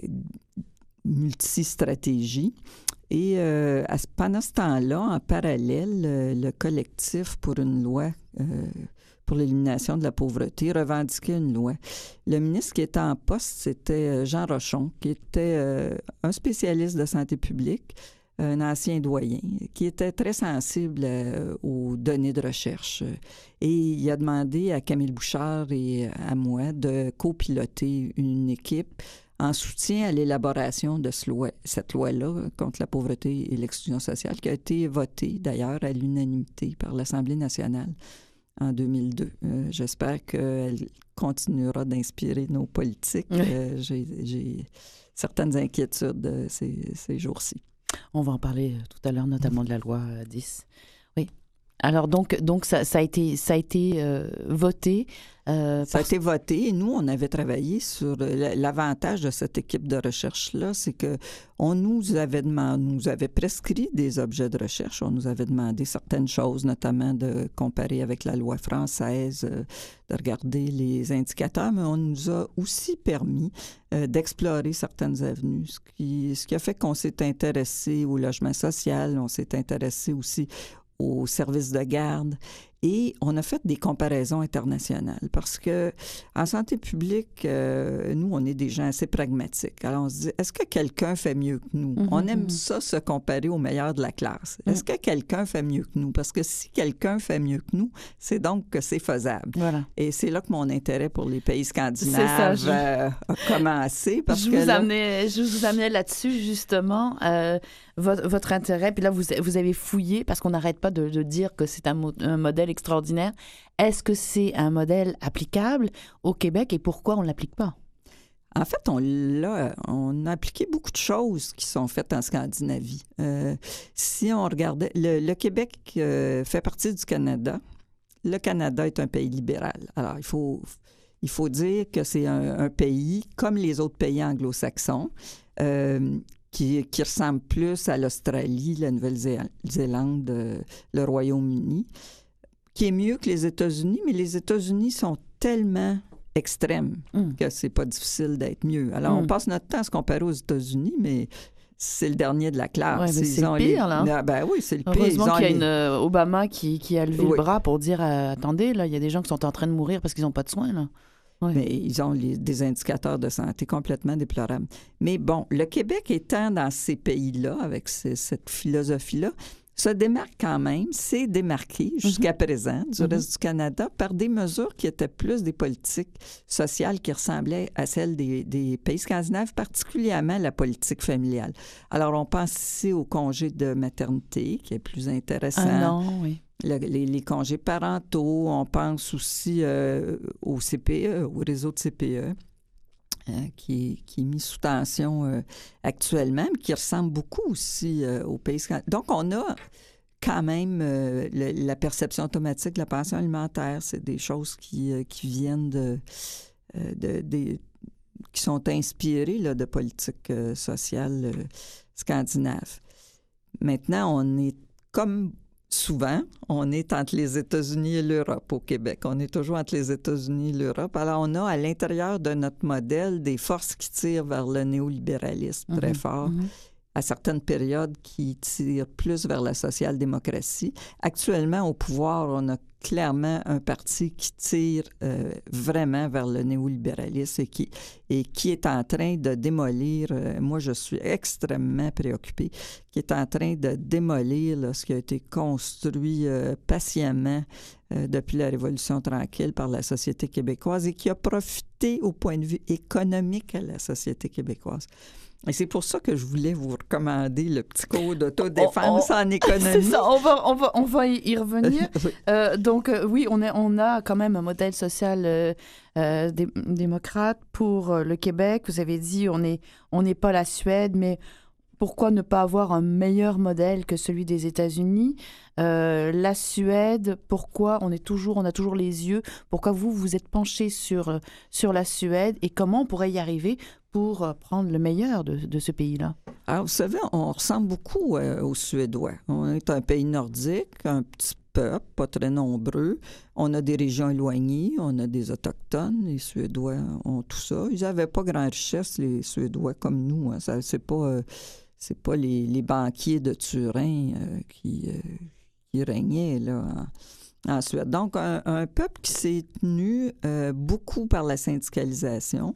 multistratégie. Et euh, à, pendant ce temps-là, en parallèle, euh, le collectif pour une loi euh, pour l'élimination de la pauvreté revendiquait une loi. Le ministre qui était en poste, c'était Jean Rochon, qui était euh, un spécialiste de santé publique, un ancien doyen, qui était très sensible euh, aux données de recherche. Et il a demandé à Camille Bouchard et à moi de copiloter une équipe en soutien à l'élaboration de ce loi, cette loi-là contre la pauvreté et l'exclusion sociale, qui a été votée d'ailleurs à l'unanimité par l'Assemblée nationale en deux mille deux. Euh, j'espère qu'elle continuera d'inspirer nos politiques. Oui. Euh, j'ai, j'ai certaines inquiétudes euh, ces, ces jours-ci. On va en parler tout à l'heure, notamment de la loi dix. Oui. Alors, donc, donc ça, ça a été, ça a été euh, voté. Euh, ça par... a été voté et nous, on avait travaillé sur... L'avantage de cette équipe de recherche-là, c'est qu'on nous avait demandé, nous avait prescrit des objets de recherche. On nous avait demandé certaines choses, notamment de comparer avec la loi française, euh, de regarder les indicateurs, mais on nous a aussi permis euh, d'explorer certaines avenues, ce qui, ce qui a fait qu'on s'est intéressé au logement social, on s'est intéressé aussi aux services de garde et on a fait des comparaisons internationales parce que en santé publique, euh, nous, on est des gens assez pragmatiques. Alors, on se dit, est-ce que quelqu'un fait mieux que nous? Mm-hmm. On aime ça se comparer aux meilleurs de la classe. Mm. Est-ce que quelqu'un fait mieux que nous? Parce que si quelqu'un fait mieux que nous, c'est donc que c'est faisable. Voilà. Et c'est là que mon intérêt pour les pays scandinaves ça, je... euh, a commencé. Parce je, que vous là... amenais, je vous amenais là-dessus, justement, euh, votre, votre intérêt. Puis là, vous, vous avez fouillé, parce qu'on n'arrête pas de, de dire que c'est un, mo- un modèle extraordinaire. Est-ce que c'est un modèle applicable au Québec et pourquoi on ne l'applique pas? En fait, on, l'a, on a appliqué beaucoup de choses qui sont faites en Scandinavie. Euh, si on regardait, le, le Québec euh, fait partie du Canada. Le Canada est un pays libéral. Alors, il faut, il faut dire que c'est un, un pays, comme les autres pays anglo-saxons, euh, qui, qui ressemble plus à l'Australie, la Nouvelle-Zélande, euh, le Royaume-Uni, qui est mieux que les États-Unis, mais les États-Unis sont tellement extrêmes mm. que c'est pas difficile d'être mieux. Alors, mm. on passe notre temps à se comparer aux États-Unis, mais c'est le dernier de la classe. Ouais, mais c'est le pire, les... là. Ben oui, c'est le pire. Heureusement ils ont qu'il y a les... une euh, Obama qui, qui a levé oui. le bras pour dire euh, attendez, là, il y a des gens qui sont en train de mourir parce qu'ils n'ont pas de soins, là. Ouais. Mais ils ont les, des indicateurs de santé complètement déplorables. Mais bon, le Québec étant dans ces pays-là, avec ces, cette philosophie-là, se démarque quand même, s'est démarqué jusqu'à mm-hmm. présent du mm-hmm. reste du Canada par des mesures qui étaient plus des politiques sociales qui ressemblaient à celles des, des pays scandinaves, particulièrement la politique familiale. Alors, on pense ici au congé de maternité, qui est plus intéressant. Ah non, oui. Le, les, les congés parentaux, on pense aussi euh, au C P E, au réseau de C P E. Euh, qui, qui est mis sous tension euh, actuellement, mais qui ressemble beaucoup aussi euh, au pays scandinave. Donc, on a quand même euh, le, la perception automatique de la pension alimentaire. C'est des choses qui, euh, qui viennent de, euh, de, de... qui sont inspirées là, de politiques euh, sociales euh, scandinaves. Maintenant, on est comme... Souvent, on est entre les États-Unis et l'Europe au Québec. On est toujours entre les États-Unis et l'Europe. Alors, on a à l'intérieur de notre modèle des forces qui tirent vers le néolibéralisme mm-hmm. très fort, mm-hmm. à certaines périodes qui tirent plus vers la social-démocratie. Actuellement, au pouvoir, on a clairement un parti qui tire euh, vraiment vers le néolibéralisme et qui, et qui est en train de démolir, euh, moi je suis extrêmement préoccupée, qui est en train de démolir là, ce qui a été construit euh, patiemment euh, depuis la Révolution tranquille par la société québécoise et qui a profité au point de vue économique à la société québécoise. Et c'est pour ça que je voulais vous recommander le petit cours d'autodéfense oh, oh, en économie. C'est ça, on va, on va, on va y revenir. oui. Euh, donc, euh, oui, on, est, on a quand même un modèle social euh, euh, dé- démocrate pour euh, le Québec. Vous avez dit, on n'est on n'est pas la Suède, mais pourquoi ne pas avoir un meilleur modèle que celui des États-Unis? Euh, la Suède, pourquoi on est toujours, on a toujours les yeux? Pourquoi vous, vous êtes penché sur, sur la Suède et comment on pourrait y arriver pour prendre le meilleur de, de ce pays-là? Alors, vous savez, on ressemble beaucoup euh, aux Suédois. On est un pays nordique, un petit peuple, pas très nombreux. On a des régions éloignées, on a des Autochtones. Les Suédois ont tout ça. Ils n'avaient pas grand richesse, les Suédois, comme nous. Hein. Ça, c'est pas, euh, c'est pas les, les banquiers de Turin euh, qui, euh, qui régnaient là, en, en Suède. Donc, un, un peuple qui s'est tenu euh, beaucoup par la syndicalisation.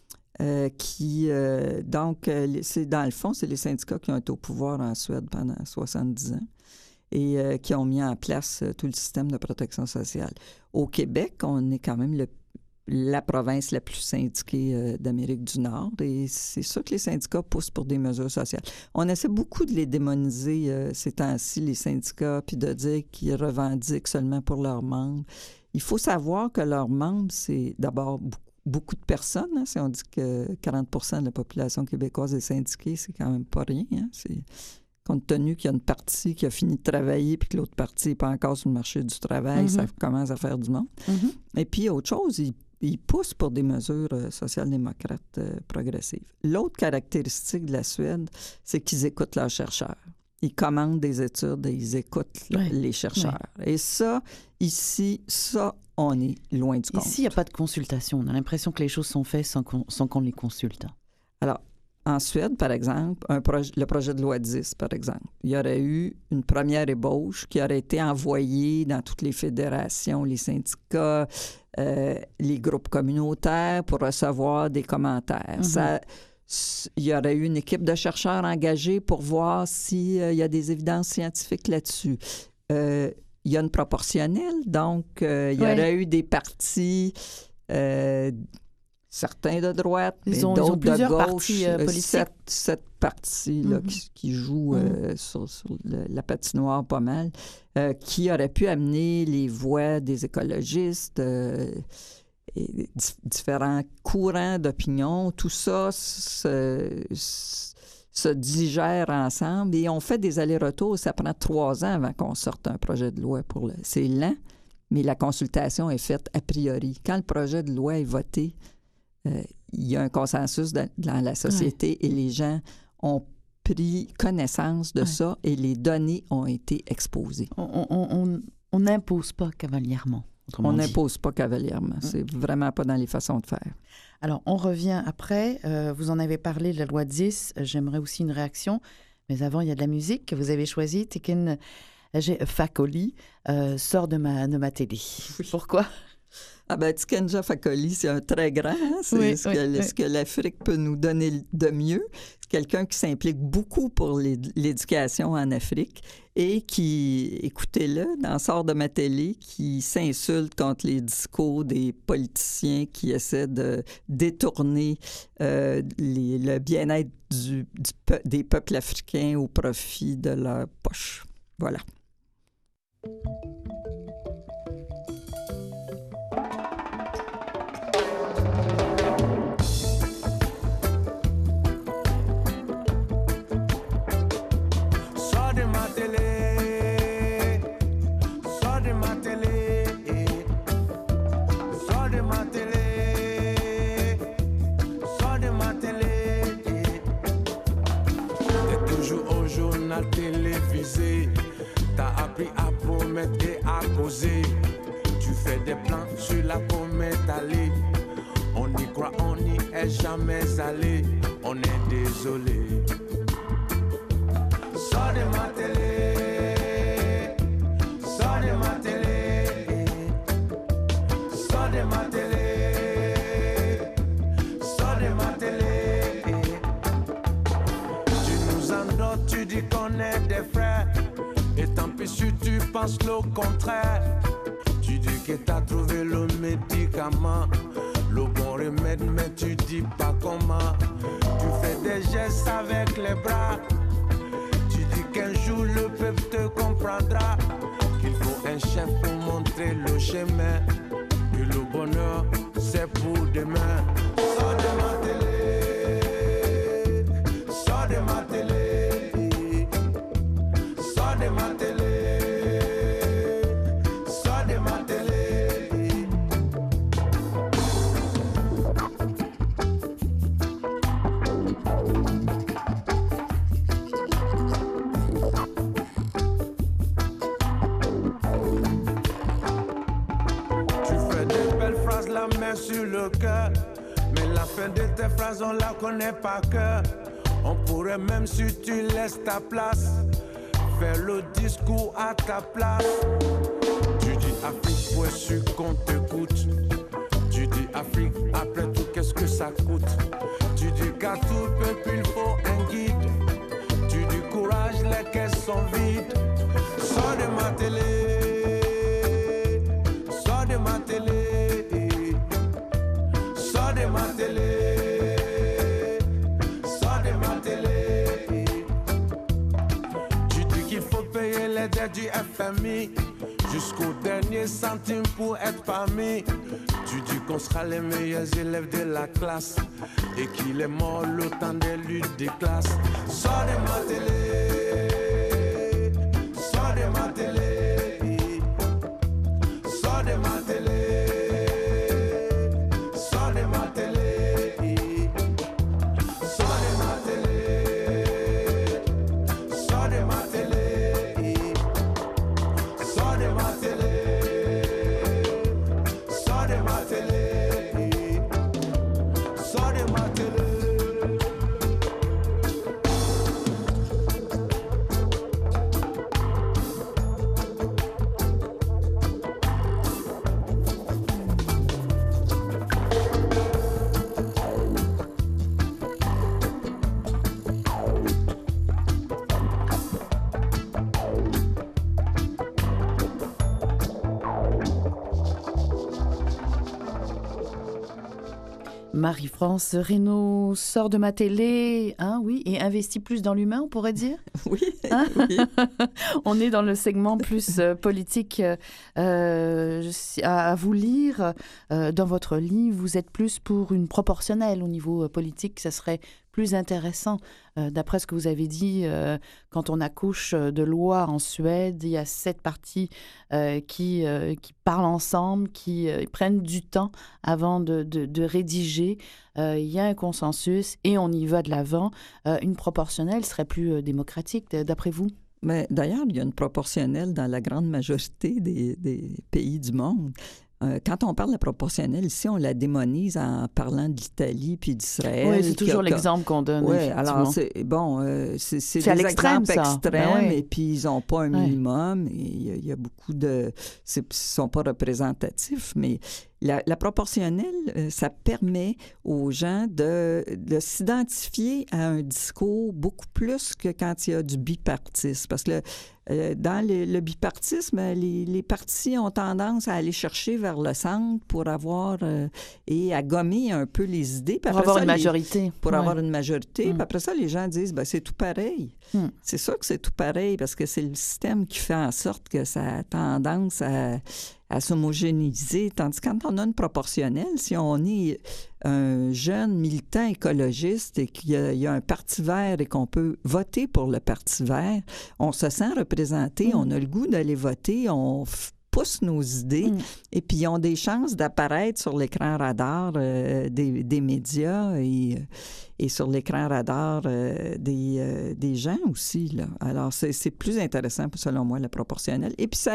Euh, qui, euh, donc, euh, c'est, dans le fond, c'est les syndicats qui ont été au pouvoir en Suède pendant soixante-dix ans et euh, qui ont mis en place euh, tout le système de protection sociale. Au Québec, on est quand même le, la province la plus syndiquée euh, d'Amérique du Nord et c'est ça que les syndicats poussent pour des mesures sociales. On essaie beaucoup de les démoniser euh, ces temps-ci, les syndicats, puis de dire qu'ils revendiquent seulement pour leurs membres. Il faut savoir que leurs membres, c'est d'abord beaucoup beaucoup de personnes. Hein. Si on dit que quarante pour cent de la population québécoise est syndiquée, c'est quand même pas rien. Hein. C'est, compte tenu qu'il y a une partie qui a fini de travailler puis que l'autre partie n'est pas encore sur le marché du travail, mm-hmm. ça commence à faire du monde. Mm-hmm. Et puis, autre chose, ils, ils poussent pour des mesures euh, social-démocrates euh, progressives. L'autre caractéristique de la Suède, c'est qu'ils écoutent leurs chercheurs. Ils commandent des études et ils écoutent oui. les chercheurs. Oui. Et ça, ici, ça, on est loin du compte. Ici, il n'y a pas de consultation. On a l'impression que les choses sont faites sans qu'on, sans qu'on les consulte. Alors, en Suède, par exemple, un projet, le projet de loi dix, par exemple, il y aurait eu une première ébauche qui aurait été envoyée dans toutes les fédérations, les syndicats, euh, les groupes communautaires pour recevoir des commentaires. Mm-hmm. Ça, il y aurait eu une équipe de chercheurs engagée pour voir s'il euh, y a des évidences scientifiques là-dessus. Euh, il y a une proportionnelle, donc euh, il y oui. aurait eu des partis, euh, certains de droite, mais ont, d'autres de gauche. Partis, euh, politiques. Sept, sept partis là, mm-hmm. qui, qui jouent mm-hmm. euh, sur, sur le, la patinoire pas mal, euh, qui auraient pu amener les voix des écologistes, euh, et différents courants d'opinion, tout ça se, se digère ensemble et on fait des allers-retours. Ça prend trois ans avant qu'on sorte un projet de loi. Pour le... C'est lent, mais la consultation est faite a priori. Quand le projet de loi est voté, euh, il y a un consensus dans, dans la société ouais. et les gens ont pris connaissance de ouais. ça et les données ont été exposées. On n'impose pas cavalièrement. On n'impose pas cavalièrement. Mmh. C'est vraiment pas dans les façons de faire. Alors, on revient après. Euh, vous en avez parlé de la loi dix. J'aimerais aussi une réaction. Mais avant, il y a de la musique que vous avez choisie. Tiken Fakoly euh, sort de ma, de ma télé. Oui. Pourquoi? Ah ben, Tikenja Fakoly, c'est un très grand. Hein? C'est oui, ce, oui, que, oui. ce que l'Afrique peut nous donner de mieux. C'est quelqu'un qui s'implique beaucoup pour l'éducation en Afrique et qui, écoutez-le, dans Sort de ma télé, qui s'insulte contre les discours des politiciens qui essaient de détourner euh, les, le bien-être du, du, des peuples africains au profit de leur poche. Voilà. Télévisé, t'as appris à promettre et à causer. Tu fais des plans sur la comète allée. On y croit, on n'y est jamais allé. On est désolé. Sors de ma télé, sors de ma télé, sors de ma télé, sors de ma télé. Tu nous endors, tu dis qu'on est des frères. Et tant pis si tu penses le contraire. Tu dis que t'as trouvé le médicament, le bon remède, mais tu dis pas comment. Tu fais des gestes avec les bras. Tu dis qu'un jour le peuple te comprendra. Qu'il faut un chef pour montrer le chemin. Que le bonheur c'est pour demain. Sors de ma télé, sors de ma télé. Certaines de tes phrases, on la connaît par cœur. On pourrait même, si tu laisses ta place, faire le discours à ta place. Tu dis Afrique, pour sûr qu'on t'écoute. Tu dis Afrique, après tout, qu'est-ce que ça coûte? Tu dis qu'à tout peuple, il faut un guide. Tu dis courage, les caisses sont vides. Sors de ma télé, sors de ma télé, sors de ma télé, sors de ma télé. Tu dis qu'il faut payer les dettes du F M I jusqu'au dernier centime pour être parmi. Tu dis qu'on sera les meilleurs élèves de la classe et qu'il est mort le temps des luttes des classes. Sors de ma télé, sors de ma télé, sors de ma télé, sors de ma télé, sors de ma télé, sors de ma télé, sors de ma télé. Marie-France Reynaud sort de ma télé, hein, oui, et investit plus dans l'humain, on pourrait dire. Oui, hein? oui. On est dans le segment plus euh, politique. Euh, à, à vous lire, euh, dans votre livre, vous êtes plus pour une proportionnelle au niveau euh, politique. Ça serait plus intéressant. Euh, d'après ce que vous avez dit, euh, quand on accouche de loi en Suède, il y a sept partis euh, qui, euh, qui parlent ensemble, qui euh, prennent du temps avant de, de, de rédiger. Euh, il y a un consensus et on y va de l'avant. Euh, une proportionnelle serait plus euh, démocratique, d'après vous? Mais d'ailleurs, il y a une proportionnelle dans la grande majorité des, des pays du monde. Euh, quand on parle de la proportionnelle, ici, on la démonise en parlant de l'Italie puis d'Israël. Oui, c'est toujours l'exemple qu'on donne. Oui, alors, c'est, bon, euh, c'est, c'est, c'est des l'extrême, exemples ça. extrêmes, ben oui. et puis ils n'ont pas un minimum, oui. Et il y, y a beaucoup de... Ils ne sont pas représentatifs, mais la, la proportionnelle, euh, ça permet aux gens de, de s'identifier à un discours beaucoup plus que quand il y a du bipartisme. Parce que le, euh, dans le, le bipartisme, les, les partis ont tendance à aller chercher vers le centre pour avoir... Euh, et à gommer un peu les idées. Pour avoir ça, une les, majorité. Pour ouais. avoir une majorité. Mm. Puis après ça, les gens disent, ben, c'est tout pareil. Mm. C'est sûr que c'est tout pareil parce que c'est le système qui fait en sorte que ça a tendance à... à s'homogénéiser, tandis que quand on a une proportionnelle, si on est un jeune militant écologiste et qu'il y a, il y a un parti vert et qu'on peut voter pour le parti vert, on se sent représenté, mmh. on a le goût d'aller voter, on f- pousse nos idées, mmh. et puis ils ont des chances d'apparaître sur l'écran radar euh, des, des médias et, et sur l'écran radar euh, des, euh, des gens aussi, là. Alors, c'est, c'est plus intéressant, selon moi, la proportionnelle. Et puis, ça...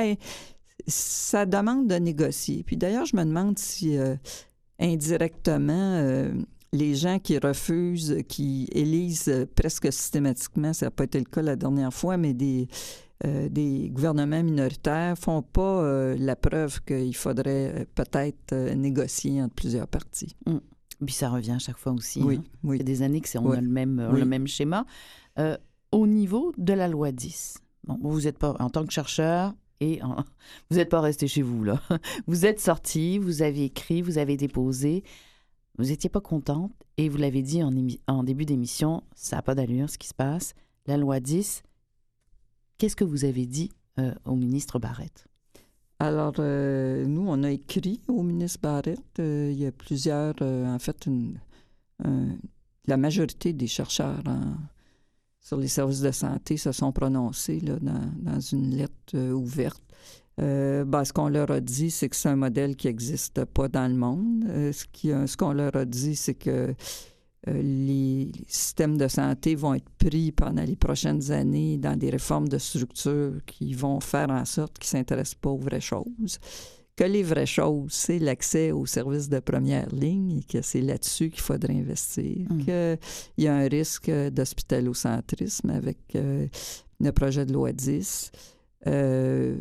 ça demande de négocier. Puis d'ailleurs, je me demande si euh, indirectement, euh, les gens qui refusent, qui élisent euh, presque systématiquement, ça n'a pas été le cas la dernière fois, mais des, euh, des gouvernements minoritaires font pas euh, la preuve qu'il faudrait euh, peut-être euh, négocier entre plusieurs partis. Mmh. Puis ça revient à chaque fois aussi. Oui, hein. oui. Il y a des années que c'est, on oui. a le même, oui. le même schéma. Euh, au niveau de la loi dix, bon, vous n'êtes pas, en tant que chercheur, et en... vous n'êtes pas resté chez vous, là. Vous êtes sorti, vous avez écrit, vous avez déposé. Vous n'étiez pas contente et vous l'avez dit en, émi... en début d'émission, ça n'a pas d'allure ce qui se passe. La loi dix, qu'est-ce que vous avez dit euh, au ministre Barrette? Alors, euh, nous, on a écrit au ministre Barrette. Euh, il y a plusieurs, euh, en fait, une, un, la majorité des chercheurs en... sur les services de santé se sont prononcés là, dans, dans une lettre euh, ouverte. Euh, ben, ce qu'on leur a dit, c'est que c'est un modèle qui n'existe pas dans le monde. Euh, ce, qui, euh, ce qu'on leur a dit, c'est que euh, les, les systèmes de santé vont être pris pendant les prochaines années dans des réformes de structure qui vont faire en sorte qu'ils ne s'intéressent pas aux vraies choses, que les vraies choses, c'est l'accès aux services de première ligne et que c'est là-dessus qu'il faudrait investir, mmh. qu'il y a un risque d'hospitalocentrisme avec euh, le projet de loi dix. Euh,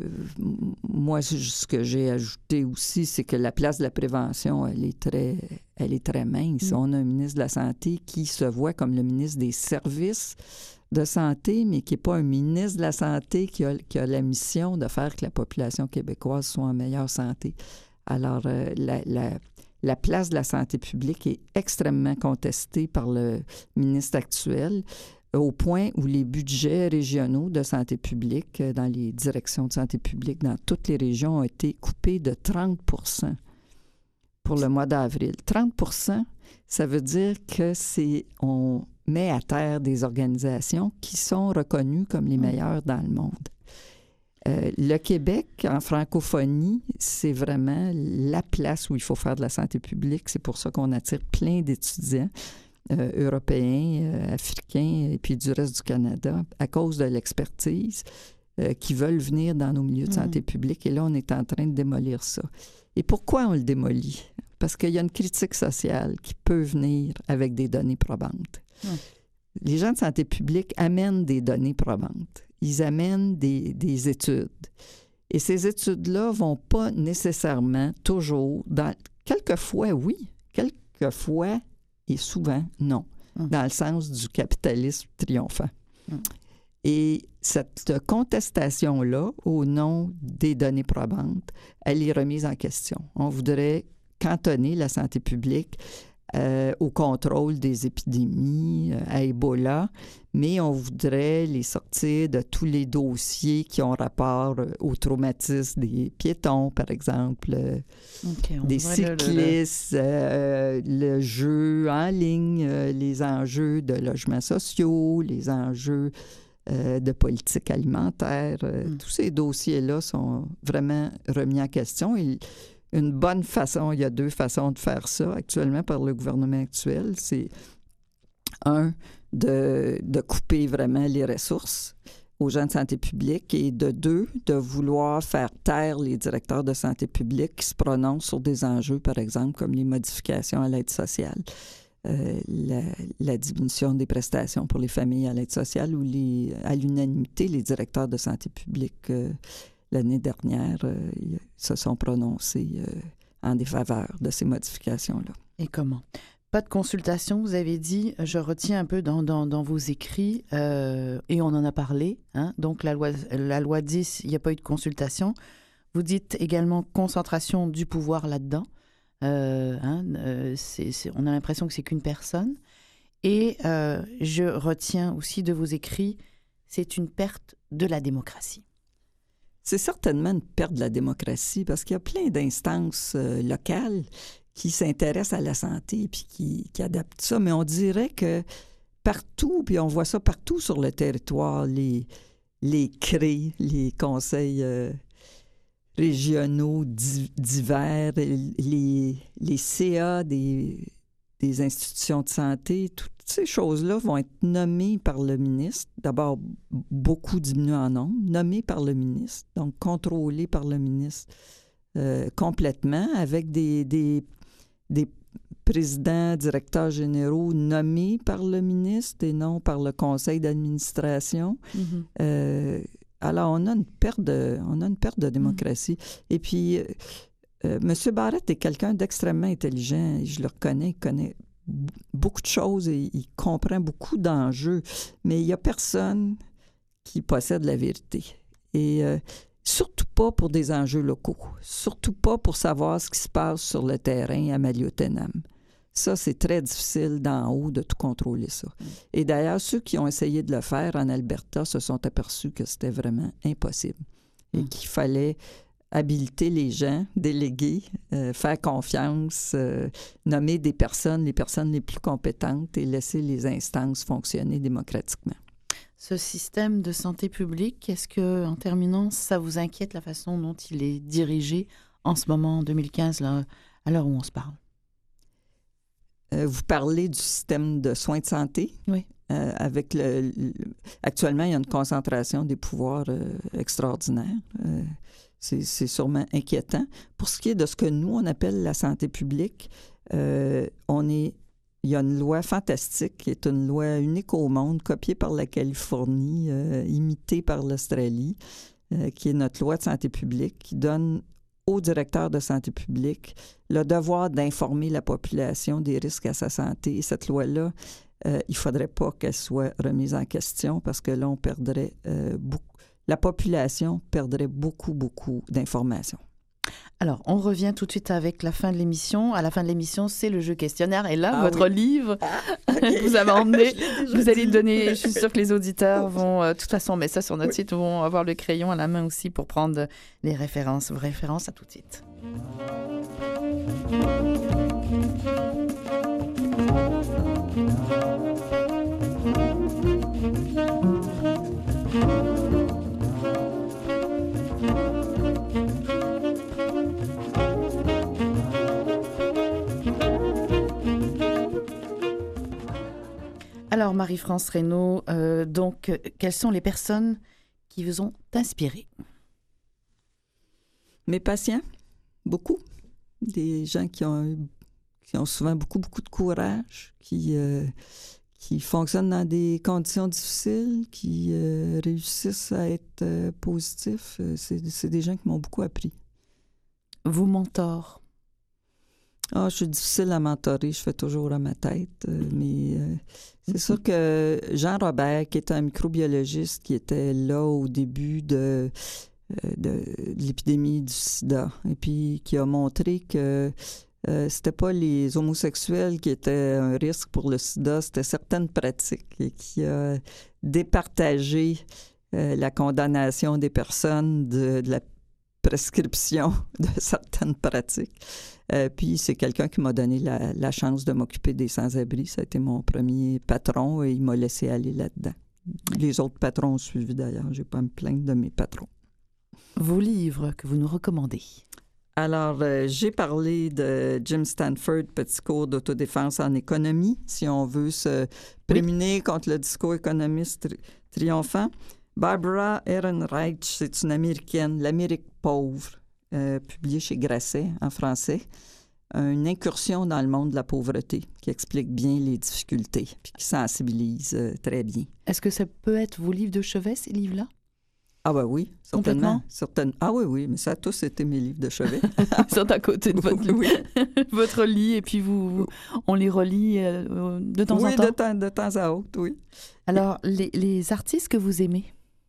moi, ce que j'ai ajouté aussi, c'est que la place de la prévention, elle est très, elle est très mince. Mmh. On a un ministre de la Santé qui se voit comme le ministre des services de santé, mais qui n'est pas un ministre de la Santé qui a, qui a la mission de faire que la population québécoise soit en meilleure santé. Alors, euh, la, la, la place de la santé publique est extrêmement contestée par le ministre actuel, au point où les budgets régionaux de santé publique dans les directions de santé publique dans toutes les régions ont été coupés de trente pour cent pour le mois d'avril. trente pour cent, ça veut dire que c'est on met à terre des organisations qui sont reconnues comme les meilleures dans le monde. Euh, le Québec, en francophonie, c'est vraiment la place où il faut faire de la santé publique. C'est pour ça qu'on attire plein d'étudiants. Euh, européens, euh, africains et puis du reste du Canada à cause de l'expertise euh, qui veulent venir dans nos milieux de santé mmh. publique. Et là, on est en train de démolir ça. Et pourquoi on le démolit? Parce qu'il y a une critique sociale qui peut venir avec des données probantes. Mmh. Les gens de santé publique amènent des données probantes. Ils amènent des, des études. Et ces études-là ne vont pas nécessairement toujours dans... Quelquefois, oui. Quelquefois, et souvent, non, mmh. dans le sens du capitalisme triomphant. Mmh. Et cette contestation-là, au nom des données probantes, elle est remise en question. On voudrait cantonner la santé publique euh, au contrôle des épidémies, euh, à Ebola, mais on voudrait les sortir de tous les dossiers qui ont rapport euh, au traumatisme des piétons, par exemple, euh, okay, des cyclistes, le, le... Euh, le jeu en ligne, euh, les enjeux de logements sociaux, les enjeux euh, de politique alimentaire. Euh, mm. Tous ces dossiers-là sont vraiment remis en question. Et une bonne façon, il y a deux façons de faire ça actuellement par le gouvernement actuel. C'est un, de, de couper vraiment les ressources aux gens de santé publique et de deux, de vouloir faire taire les directeurs de santé publique qui se prononcent sur des enjeux, par exemple, comme les modifications à l'aide sociale, euh, la, la diminution des prestations pour les familles à l'aide sociale ou les, à l'unanimité, les directeurs de santé publique euh, l'année dernière euh, se sont prononcés euh, en défaveur de ces modifications-là. Et comment? Pas de consultation, vous avez dit, je retiens un peu dans, dans, dans vos écrits, euh, et on en a parlé, hein? Donc la loi, la loi dix, il n'y a pas eu de consultation. Vous dites également concentration du pouvoir là-dedans. Euh, hein? euh, c'est, c'est, on a l'impression que c'est qu'une personne. Et euh, je retiens aussi de vos écrits, c'est une perte de la démocratie. C'est certainement une perte de la démocratie parce qu'il y a plein d'instances euh, locales qui s'intéressent à la santé et puis qui, qui adaptent ça. Mais on dirait que partout, puis on voit ça partout sur le territoire, les, les C R E, les conseils euh, régionaux divers, les, les C A des, des institutions de santé, toutes ces choses-là vont être nommées par le ministre. D'abord, beaucoup diminuées en nombre, nommées par le ministre, donc contrôlées par le ministre euh, complètement, avec des, des, des présidents, directeurs généraux nommés par le ministre et non par le conseil d'administration. Mm-hmm. Euh, alors, on a une perte de, on a une perte de démocratie. Mm-hmm. Et puis, euh, euh, M. Barrette est quelqu'un d'extrêmement intelligent, et je le reconnais, il connaît beaucoup de choses et il comprend beaucoup d'enjeux, mais il n'y a personne qui possède la vérité. Et euh, surtout pas pour des enjeux locaux, surtout pas pour savoir ce qui se passe sur le terrain à Maliotenam. Ça, c'est très difficile d'en haut de tout contrôler ça. Et d'ailleurs, ceux qui ont essayé de le faire en Alberta se sont aperçus que c'était vraiment impossible et qu'il fallait habiliter les gens, déléguer, euh, faire confiance, euh, nommer des personnes, les personnes les plus compétentes et laisser les instances fonctionner démocratiquement. Ce système de santé publique, est-ce que, en terminant, ça vous inquiète la façon dont il est dirigé en ce moment, en deux mille quinze, là, à l'heure où on se parle? Euh, vous parlez du système de soins de santé? Oui. Euh, avec le, le, actuellement, il y a une concentration des pouvoirs euh, extraordinaire. Euh, c'est, c'est sûrement inquiétant. Pour ce qui est de ce que nous, on appelle la santé publique, euh, on est, il y a une loi fantastique qui est une loi unique au monde, copiée par la Californie, euh, imitée par l'Australie, euh, qui est notre loi de santé publique, qui donne au directeur de santé publique le devoir d'informer la population des risques à sa santé. Et cette loi-là, euh, il ne faudrait pas qu'elle soit remise en question parce que là, on perdrait euh, beaucoup. La population perdrait beaucoup, beaucoup d'informations. Alors, on revient tout de suite avec la fin de l'émission. À la fin de l'émission, c'est le jeu questionnaire. Et là, Ah votre oui. livre Ah, que okay. vous avez emmené, Je vous allez dit. le donner. Je suis sûre que les auditeurs vont, euh, de toute façon, mais ça sur notre oui. site, vont avoir le crayon à la main aussi pour prendre les références. Vos références, à tout de suite. Alors, Marie-France Reynaud, euh, donc, euh, quelles sont les personnes qui vous ont inspiré? Mes patients, beaucoup. Des gens qui ont, qui ont souvent beaucoup, beaucoup de courage, qui, euh, qui fonctionnent dans des conditions difficiles, qui euh, réussissent à être euh, positifs. C'est, c'est des gens qui m'ont beaucoup appris. Vos mentors? Ah, je suis difficile à mentorer, je fais toujours à ma tête, euh, mais euh, c'est sûr que Jean Robert, qui était un microbiologiste, qui était là au début de, de, de l'épidémie du sida, et puis qui a montré que euh, c'était pas les homosexuels qui étaient un risque pour le sida, c'était certaines pratiques, et qui a départagé euh, la condamnation des personnes de, de la prescription de certaines pratiques. Euh, puis c'est quelqu'un qui m'a donné la, la chance de m'occuper des sans-abri. Ça a été mon premier patron et il m'a laissé aller là-dedans. Les autres patrons ont suivi d'ailleurs. Je n'ai pas à me plaindre de mes patrons. Vos livres que vous nous recommandez? Alors, euh, j'ai parlé de Jim Stanford, Petit cours d'autodéfense en économie, si on veut se prémunir oui. contre le discours économiste tri- triomphant. Barbara Ehrenreich, c'est une Américaine, L'Amérique pauvre. Euh, publié chez Grasset en français, une incursion dans le monde de la pauvreté qui explique bien les difficultés puis qui sensibilise euh, très bien. Est-ce que ça peut être vos livres de chevet, ces livres-là? Ah ben oui, certainement. certainement. Ah oui, oui, mais ça a tous été mes livres de chevet. Ils sont à côté de votre, oui. votre lit et puis vous, vous, on les relit euh, de temps oui, en temps? Oui, de temps, de temps à autre, oui. Alors, les, les artistes que vous aimez?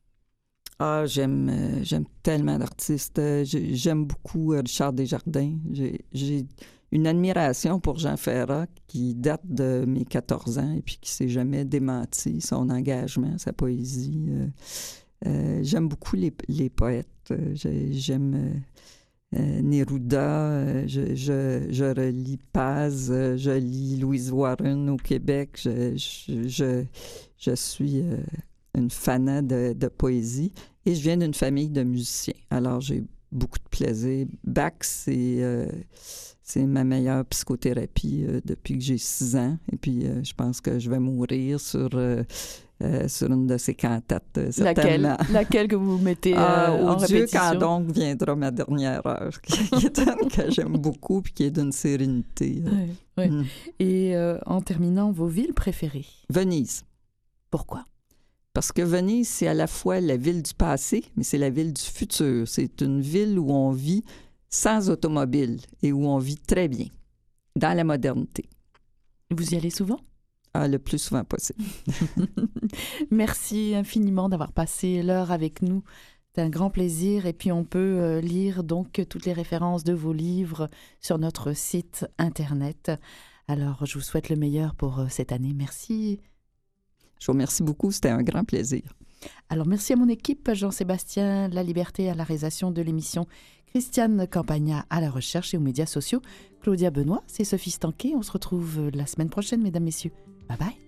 Ah, j'aime, euh, j'aime tellement d'artistes. Euh, j'aime beaucoup euh, Richard Desjardins. J'ai, j'ai une admiration pour Jean Ferrat qui date de mes quatorze ans et puis qui ne s'est jamais démenti, son engagement, sa poésie. Euh, euh, j'aime beaucoup les, les poètes. Euh, j'aime euh, euh, Neruda. Euh, je, je, je relis Paz. Euh, je lis Louise Warren au Québec. Je, je, je, je suis... Euh, une fanat de, de poésie, et je viens d'une famille de musiciens. Alors, j'ai beaucoup de plaisir. Bach, c'est, euh, c'est ma meilleure psychothérapie euh, depuis que j'ai six ans, et puis euh, je pense que je vais mourir sur, euh, euh, sur une de ces cantates, euh, certainement. Laquelle? Laquelle que vous mettez euh, ah, en oh Dieu, répétition? Quand donc viendra ma dernière heure, qui, qui est une que j'aime beaucoup, puis qui est d'une sérénité. Oui, oui. Mm. Et euh, en terminant, vos villes préférées? Venise. Pourquoi? Parce que Venise, c'est à la fois la ville du passé, mais c'est la ville du futur. C'est une ville où on vit sans automobile et où on vit très bien, dans la modernité. Vous y allez souvent? Ah, le plus souvent possible. Merci infiniment d'avoir passé l'heure avec nous. C'est un grand plaisir. Et puis, on peut euh, lire donc toutes les références de vos livres sur notre site Internet. Alors, je vous souhaite le meilleur pour euh, cette année. Merci. Je vous remercie beaucoup, c'était un grand plaisir. Alors, merci à mon équipe, Jean-Sébastien Laliberté à la réalisation de l'émission, Christiane Campagna à la recherche et aux médias sociaux, Claudia Benoît, c'est Sophie Stanquet. On se retrouve la semaine prochaine, mesdames, messieurs. Bye bye.